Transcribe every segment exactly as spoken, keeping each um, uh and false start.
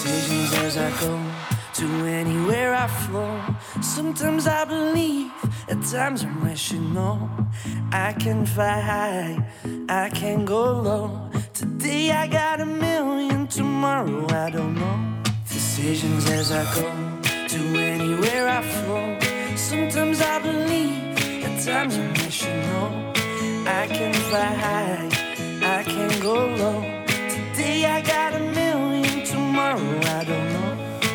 Decisions as I go to anywhere I flow. Sometimes I believe, at times I'm rational. I can fly high, I can go low. Today I got a million, tomorrow I don't know. Decisions as I go to anywhere I flow. Sometimes I believe, at times I'm rational. I can fly high, I can go low. Today I got a million, tomorrow I don't know.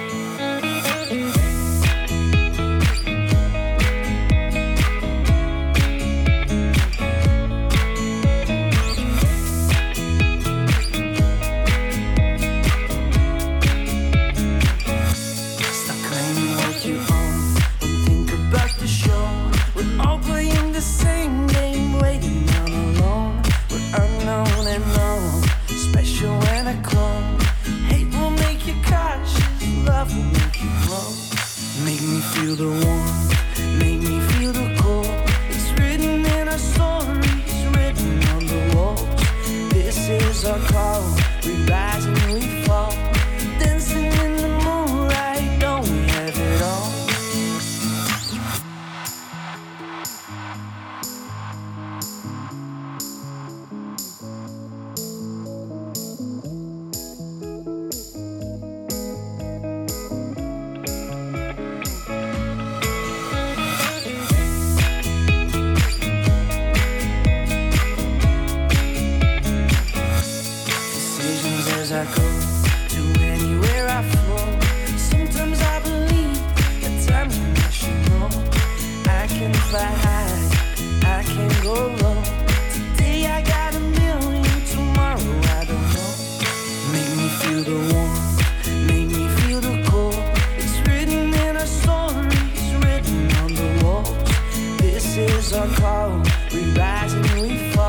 Feel the warmth, make me feel the cold. It's written in our stories, written on the walls. This is our call, we rise and we fall. Dancing in the moonlight, don't we have it all? I go to anywhere I flow. Sometimes I believe, at times I'm rational. I can fly high, I can go low. Today I got a million, tomorrow I don't know. Make me feel the warmth, make me feel the cold. It's written in our stories, written on the walls. This is our call, we rise and we fall.